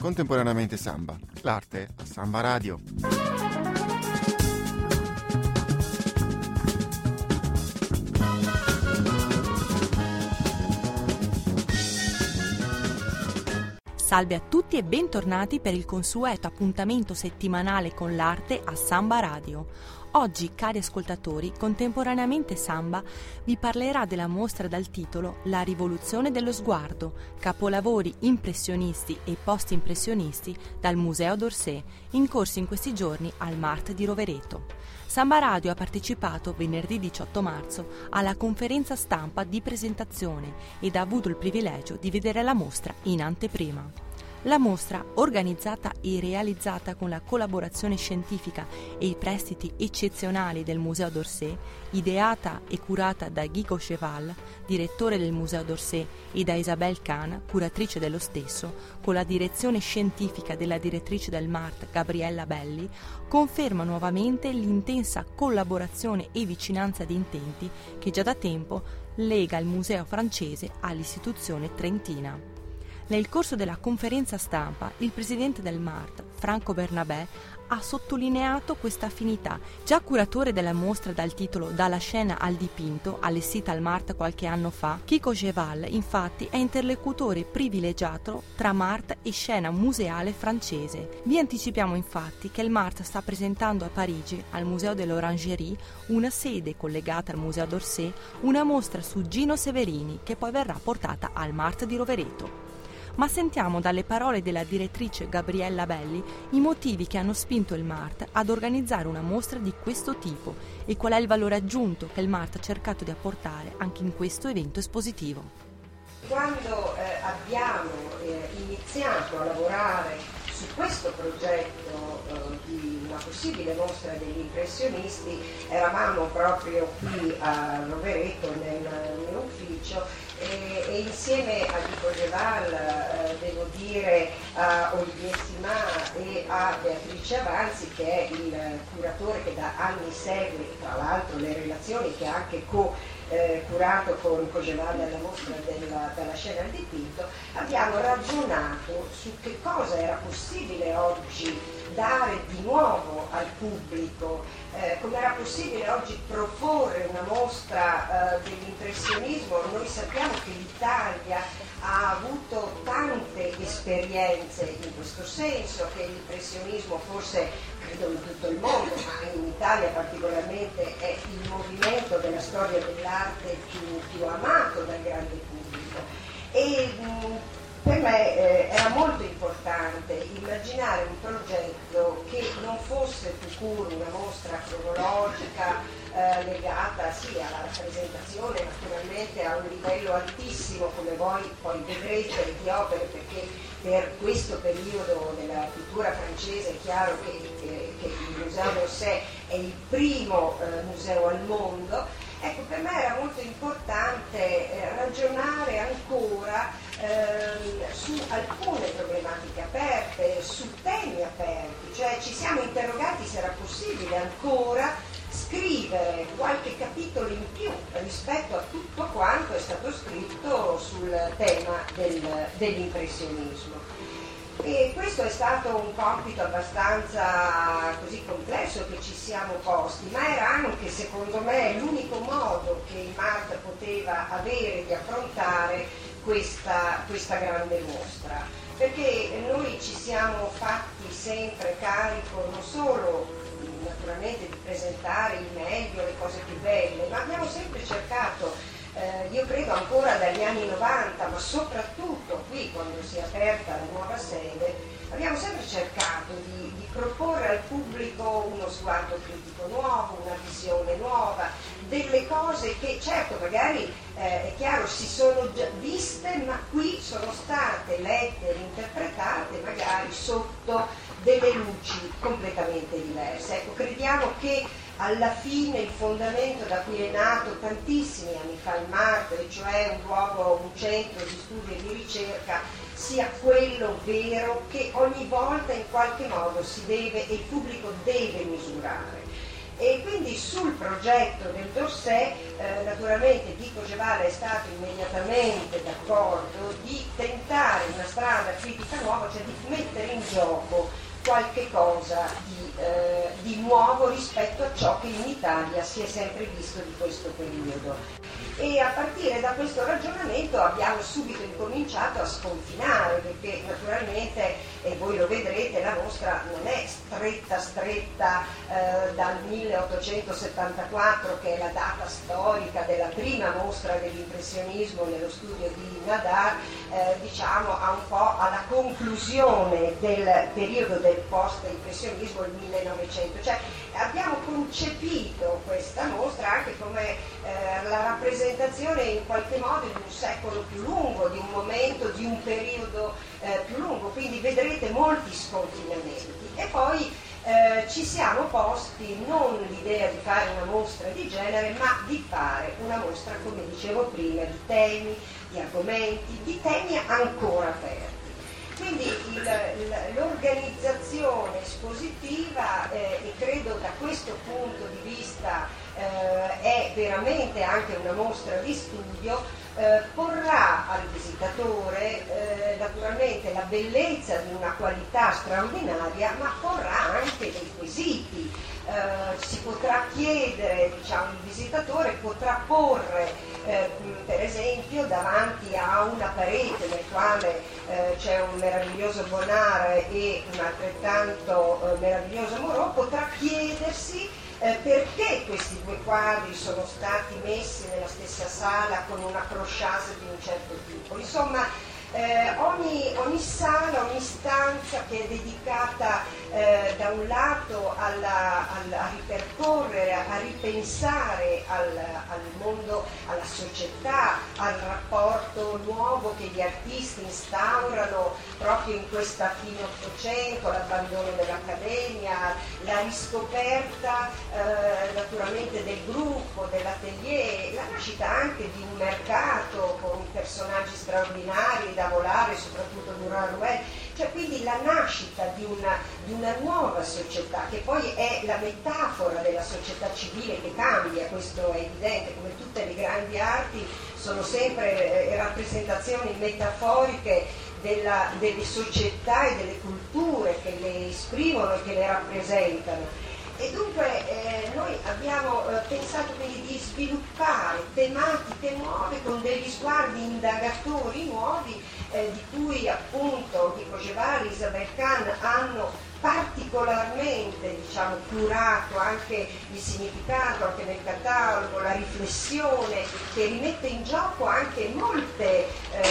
Contemporaneamente Samba, l'arte a Samba Radio. Salve a tutti e bentornati per il consueto appuntamento settimanale con l'arte a Samba Radio. Oggi, cari ascoltatori, Contemporaneamente Samba vi parlerà della mostra dal titolo La rivoluzione dello sguardo, capolavori impressionisti e post-impressionisti dal Museo d'Orsay, in corso in questi giorni al Mart di Rovereto. Samba Radio ha partecipato venerdì 18 marzo alla conferenza stampa di presentazione ed ha avuto il privilegio di vedere la mostra in anteprima. La mostra, organizzata e realizzata con la collaborazione scientifica e i prestiti eccezionali del Museo d'Orsay, ideata e curata da Guy Cocheval, direttore del Museo d'Orsay, e da Isabelle Kahn, curatrice dello stesso, con la direzione scientifica della direttrice del Mart, Gabriella Belli, conferma nuovamente l'intensa collaborazione e vicinanza di intenti che già da tempo lega il museo francese all'istituzione trentina. Nel corso della conferenza stampa, il presidente del Mart, Franco Bernabé, ha sottolineato questa affinità. Già curatore della mostra dal titolo Dalla scena al dipinto, allestita al Mart qualche anno fa, Guy Cocheval, infatti, è interlocutore privilegiato tra Mart e scena museale francese. Vi anticipiamo infatti che il Mart sta presentando a Parigi, al Museo de l'Orangerie, una sede collegata al Museo d'Orsay, una mostra su Gino Severini, che poi verrà portata al Mart di Rovereto. Ma sentiamo dalle parole della direttrice Gabriella Belli i motivi che hanno spinto il Mart ad organizzare una mostra di questo tipo e qual è il valore aggiunto che il Mart ha cercato di apportare anche in questo evento espositivo. Quando abbiamo iniziato a lavorare su questo progetto di una possibile mostra degli impressionisti, eravamo proprio qui a Rovereto nell'ufficio e insieme a Guy Cocheval, devo dire a Olivier Simard e a Beatrice Avanzi, che è il curatore che da anni segue tra l'altro le relazioni che ha anche curato con Cocheval alla mostra dalla scena al dipinto, abbiamo ragionato su che cosa era possibile oggi dare di nuovo al pubblico, come era possibile oggi proporre una mostra dell'impressionismo. Noi sappiamo che l'Italia ha avuto tante esperienze in questo senso, che l'impressionismo forse, credo in tutto il mondo, ma in Italia particolarmente, è il movimento della storia dell'arte più amato dal grande pubblico. E per me era molto importante immaginare un progetto che non fosse pure una mostra cronologica legata sì alla rappresentazione, naturalmente a un livello altissimo, come voi poi vedrete, di opere, perché per questo periodo della pittura francese è chiaro che il Museo d'Orsay è il primo museo al mondo. Ecco, per me era molto importante ragionare ancora su alcune problematiche aperte, su temi aperti, cioè ci siamo interrogati se era possibile ancora scrivere qualche capitolo in più rispetto a tutto quanto è stato scritto sul tema dell'impressionismo. E questo è stato un compito abbastanza così complesso che ci siamo posti, ma era anche, secondo me, l'unico modo che il Mart poteva avere di affrontare questa grande mostra, perché noi ci siamo fatti sempre carico non solo naturalmente di presentare il meglio, le cose più belle, ma abbiamo sempre cercato, io credo ancora dagli anni 90, ma soprattutto qui quando si è aperta la nuova sede, abbiamo sempre cercato di proporre al pubblico uno sguardo critico nuovo, una visione nuova, delle cose che certo magari è chiaro si sono già viste, ma qui sono state lette e interpretate magari sotto delle luci completamente diverse. Ecco, crediamo che alla fine il fondamento da cui è nato tantissimi anni fa il Mart, e cioè un luogo, un centro di studio e di ricerca, sia quello vero che ogni volta in qualche modo si deve e il pubblico deve misurare. E quindi sul progetto del dossier naturalmente Di Cogeval è stato immediatamente d'accordo di tentare una strada critica nuova, cioè di mettere in gioco qualche cosa di nuovo rispetto a ciò che in Italia si è sempre visto di questo periodo. E a partire da questo ragionamento abbiamo subito incominciato a sconfinare, perché naturalmente, e voi lo vedrete, la mostra non è stretta dal 1874, che è la data storica della prima mostra dell'impressionismo nello studio di Nadar, diciamo un po' alla conclusione del periodo del post-impressionismo, il 1900. Cioè abbiamo concepito questa mostra anche come la rappresentazione in qualche modo di un secolo più lungo, di un momento, di un periodo più lungo, quindi vedrete molti sconfinamenti. E poi ci siamo posti non l'idea di fare una mostra di genere, ma di fare una mostra, come dicevo prima, di temi, di argomenti, di temi ancora aperti. Quindi l'organizzazione espositiva, e credo da questo punto di vista è veramente anche una mostra di studio, porrà al visitatore naturalmente la bellezza di una qualità straordinaria, ma porrà anche dei quesiti. Si potrà chiedere, diciamo, il visitatore potrà porre per esempio davanti a una parete nel quale c'è un meraviglioso Bonnard e un altrettanto meraviglioso Moreau, potrà chiedersi perché questi due quadri sono stati messi nella stessa sala con una crochage di un certo tipo. Insomma, ogni sala, ogni stanza che è dedicata da un lato a ripercorrere, a ripensare al mondo, alla società, al rapporto nuovo che gli artisti instaurano proprio in questa fine Ottocento, l'abbandono dell'accademia, la riscoperta naturalmente del gruppo, dell'atelier, la nascita anche di un mercato con personaggi straordinari da volare, soprattutto Durand-Ruel, cioè quindi la nascita di una nuova società, che poi è la metafora della società civile che cambia. Questo è evidente, come tutte le grandi arti sono sempre rappresentazioni metaforiche delle società e delle culture che le esprimono e che le rappresentano. E dunque noi abbiamo pensato quindi di sviluppare tematiche nuove con degli sguardi indagatori nuovi, di cui appunto Di Cogeval e Isabelle Kahn hanno particolarmente, diciamo, curato anche il significato, anche nel catalogo, la riflessione, che rimette in gioco anche molte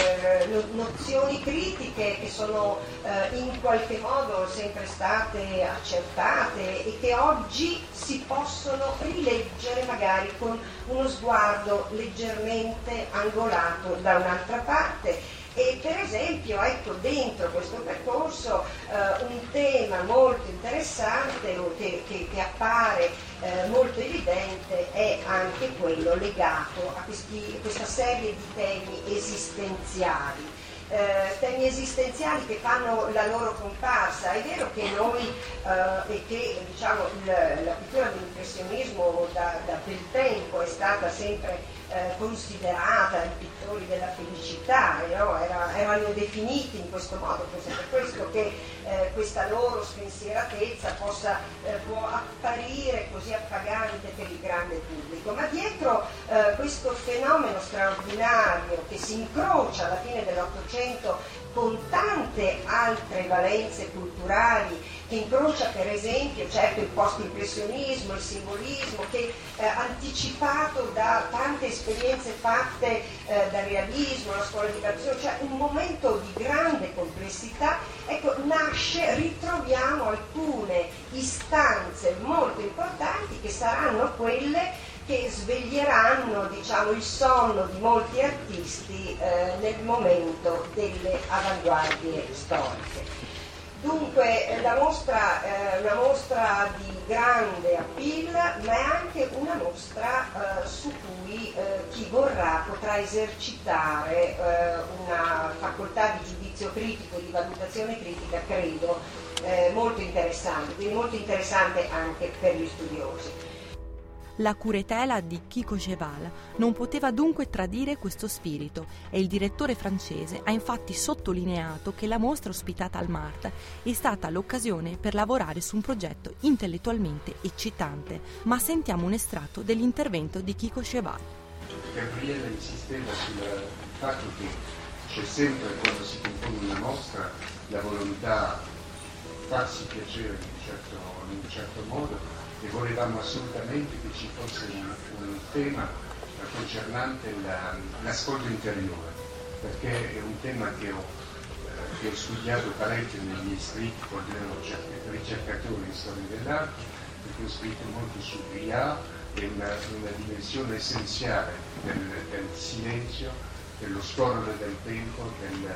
nozioni critiche che sono in qualche modo sempre state accertate e che oggi si possono rileggere magari con uno sguardo leggermente angolato da un'altra parte. E per esempio, ecco, dentro questo percorso un tema molto interessante che appare molto evidente è anche quello legato a questa serie di temi esistenziali. Temi esistenziali che fanno la loro comparsa. È vero che noi e che diciamo la pittura dell'impressionismo da bel tempo è stata sempre considerata i pittori della felicità, no? Erano definiti in questo modo, forse per questo che questa loro spensieratezza può apparire così appagante per il grande pubblico, ma dietro questo fenomeno straordinario che si incrocia alla fine dell'Ottocento con tante altre valenze culturali, che incrocia per esempio certo il post-impressionismo, il simbolismo, che anticipato da tante esperienze fatte dal realismo, la scuola di Berzot, cioè un momento di grande complessità, ecco, ritroviamo alcune istanze molto importanti che saranno quelle che sveglieranno, diciamo, il sonno di molti artisti nel momento delle avanguardie storiche. Dunque la mostra è una mostra di grande appeal, ma è anche una mostra su cui chi vorrà potrà esercitare una facoltà di giudizio critico, di valutazione critica, credo, molto interessante, quindi molto interessante anche per gli studiosi. La curatela di Chico Cheval non poteva dunque tradire questo spirito e il direttore francese ha infatti sottolineato che la mostra ospitata al MART è stata l'occasione per lavorare su un progetto intellettualmente eccitante. Ma sentiamo un estratto dell'intervento di Chico Cheval. Gabriele insisteva sul fatto che c'è sempre, quando si compone una mostra, la volontà di farsi piacere in un certo modo, e volevamo assolutamente che ci fosse un tema concernente l'ascolto interiore, perché è un tema che ho studiato parecchio nei miei scritti quando ero ricercatore in storia dell'arte, perché ho scritto molto su Briard e una dimensione essenziale del silenzio, dello scorrere del tempo,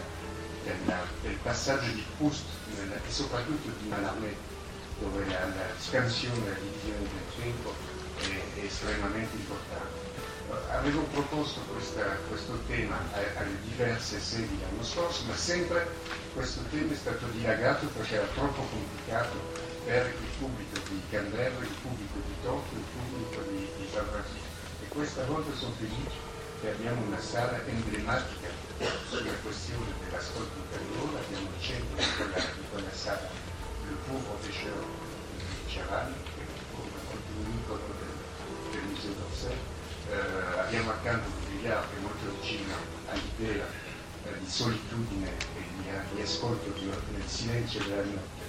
del passaggio di Proust e soprattutto di Mallarmé, dove la scansione, la divisione del tempo è estremamente importante. Avevo proposto questo tema alle diverse sedi l'anno scorso, ma sempre questo tema è stato dilagato perché era troppo complicato per il pubblico di Canberra, il pubblico di Tokyo, il pubblico di San Francisco. E questa volta sono felice che abbiamo una sala emblematica sulla questione dell'ascolto interiore. Abbiamo il centro di quella sala il Pauvre Pêcheur di Cheval, che è un icolo del Museo d'Orsay. Abbiamo accanto Briard, che è molto vicino all'idea di solitudine e di ascolto nel silenzio della notte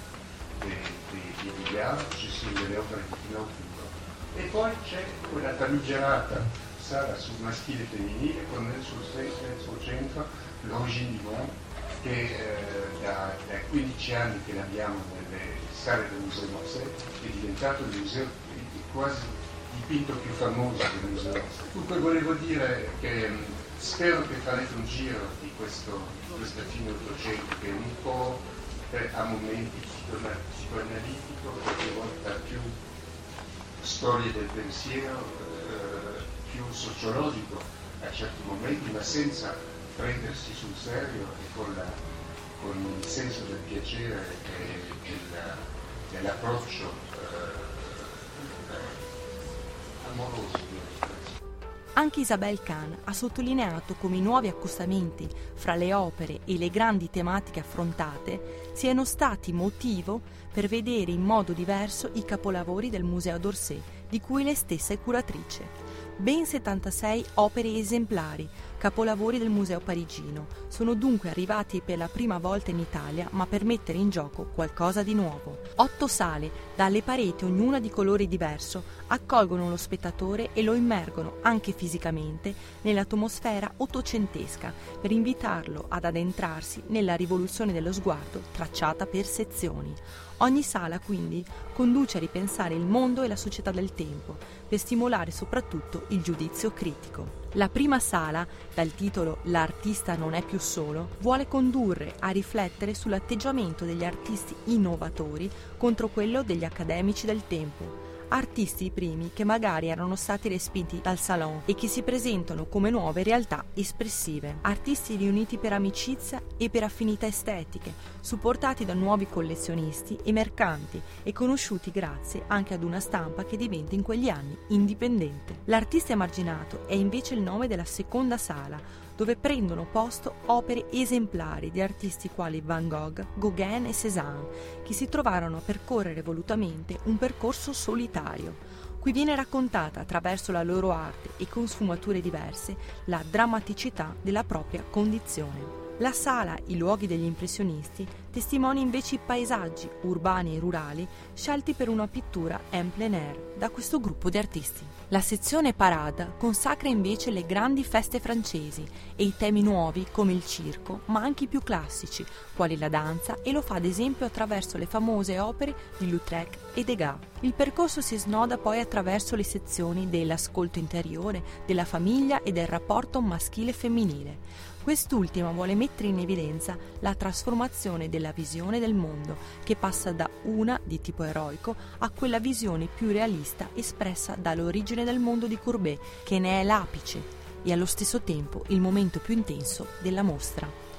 di Briard. Ci sono delle opere di Pinocchio. E poi c'è quella famigerata sala sul maschile e femminile con nel suo centro l'Origine du Monde, che da 15 anni che l'abbiamo nelle sale del Museo d'Orsay, è diventato il museo quasi dipinto più famoso del Museo d'Orsay. Dunque volevo dire che spero che farete un giro di questa fine Ottocento, che è un po' a momenti psicoanalitico, qualche volta più storia del pensiero, più sociologico a certi momenti, ma senza prendersi sul serio e con il senso del piacere e dell'approccio amoroso. Anche Isabelle Kahn ha sottolineato come i nuovi accostamenti fra le opere e le grandi tematiche affrontate siano stati motivo per vedere in modo diverso i capolavori del Museo d'Orsay, di cui lei stessa è curatrice. Ben 76 opere esemplari, capolavori del Museo parigino, sono dunque arrivati per la prima volta in Italia, ma per mettere in gioco qualcosa di nuovo. 8 sale, dalle pareti ognuna di colore diverso, accolgono lo spettatore e lo immergono anche fisicamente nell'atmosfera ottocentesca per invitarlo ad addentrarsi nella rivoluzione dello sguardo tracciata per sezioni. Ogni sala quindi conduce a ripensare il mondo e la società del tempo, per stimolare soprattutto il giudizio critico. La prima sala, dal titolo L'artista non è più solo, vuole condurre a riflettere sull'atteggiamento degli artisti innovatori contro quello degli accademici del tempo. Artisti i primi che magari erano stati respinti dal salon e che si presentano come nuove realtà espressive. Artisti riuniti per amicizia e per affinità estetiche, supportati da nuovi collezionisti e mercanti e conosciuti grazie anche ad una stampa che diventa in quegli anni indipendente. L'artista emarginato è invece il nome della seconda sala, dove prendono posto opere esemplari di artisti quali Van Gogh, Gauguin e Cézanne, che si trovarono a percorrere volutamente un percorso solitario. Qui viene raccontata attraverso la loro arte e con sfumature diverse la drammaticità della propria condizione. La sala I luoghi degli impressionisti testimonia invece i paesaggi urbani e rurali scelti per una pittura en plein air da questo gruppo di artisti. La sezione Parade consacra invece le grandi feste francesi e i temi nuovi come il circo, ma anche i più classici, quali la danza, e lo fa ad esempio attraverso le famose opere di Lautrec e Degas. Il percorso si snoda poi attraverso le sezioni dell'ascolto interiore, della famiglia e del rapporto maschile-femminile. Quest'ultima vuole mettere in evidenza la trasformazione della visione del mondo, che passa da una di tipo eroico a quella visione più realista espressa dall'origine del mondo di Courbet, che ne è l'apice e allo stesso tempo il momento più intenso della mostra.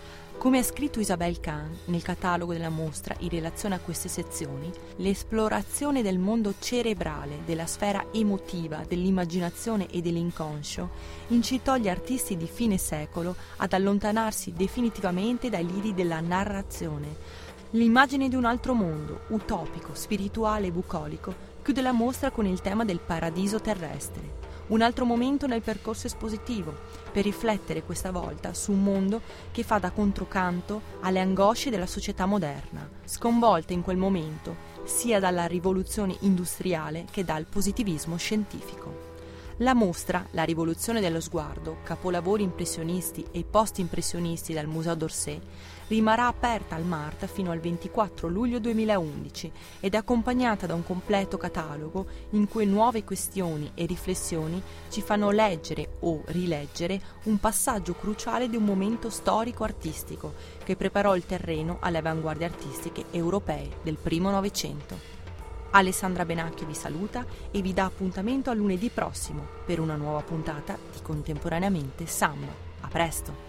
Come ha scritto Isabel Kahn nel catalogo della mostra in relazione a queste sezioni, l'esplorazione del mondo cerebrale, della sfera emotiva, dell'immaginazione e dell'inconscio incitò gli artisti di fine secolo ad allontanarsi definitivamente dai lidi della narrazione. L'immagine di un altro mondo, utopico, spirituale e bucolico, chiude la mostra con il tema del paradiso terrestre. Un altro momento nel percorso espositivo, per riflettere questa volta su un mondo che fa da controcanto alle angosce della società moderna, sconvolta in quel momento sia dalla rivoluzione industriale che dal positivismo scientifico. La mostra, La rivoluzione dello sguardo, capolavori impressionisti e post-impressionisti dal Museo d'Orsay, rimarrà aperta al MART fino al 24 luglio 2011 ed è accompagnata da un completo catalogo in cui nuove questioni e riflessioni ci fanno leggere o rileggere un passaggio cruciale di un momento storico-artistico che preparò il terreno alle avanguardie artistiche europee del primo Novecento. Alessandra Benacchio vi saluta e vi dà appuntamento a lunedì prossimo per una nuova puntata di Contemporaneamente Samba. A presto!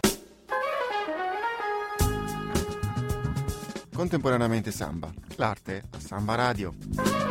Contemporaneamente Samba, l'arte a Samba Radio.